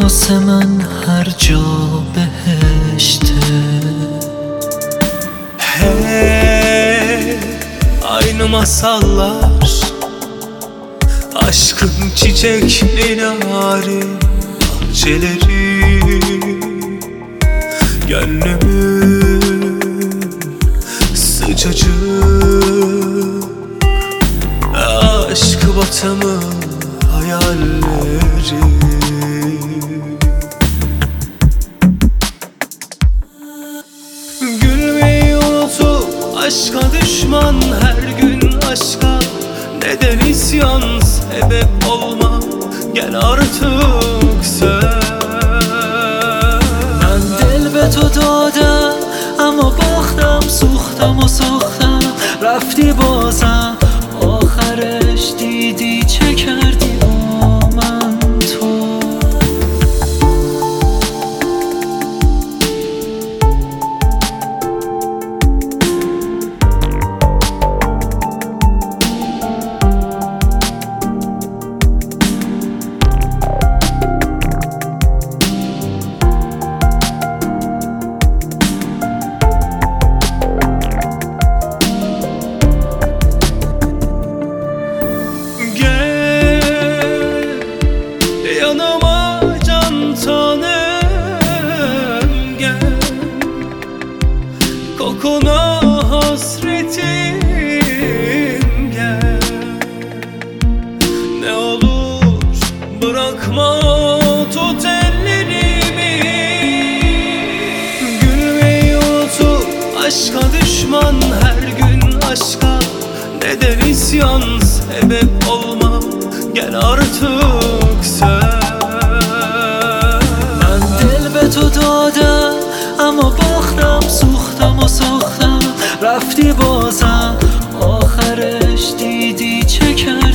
واسه من هر جا بهشته. Hey, aynı masallar, aşkın çiçekli narin bahçeleri, gönlümün sıcacık aşk batamı hayalleri. Gülmeyi unutup aşka düşman, her gün aşka neden isyan, sebep olma gel artık sen. من دل به تو دادم اما باختم، سوختم و ساختم رفتی بازم، آخرش دیدی چه کردی با من تو. Yanıma can tanem gel, kokuna hasretim gel. Ne olur bırakma, tut ellerimi. Gülmeyi unutup aşka düşman, her gün aşka neden isyan, sebep olma gel artık sen. من دل به تو دادم اما باختم، سوختم و ساختم رفتی بازم، آخرش دیدی چه کردی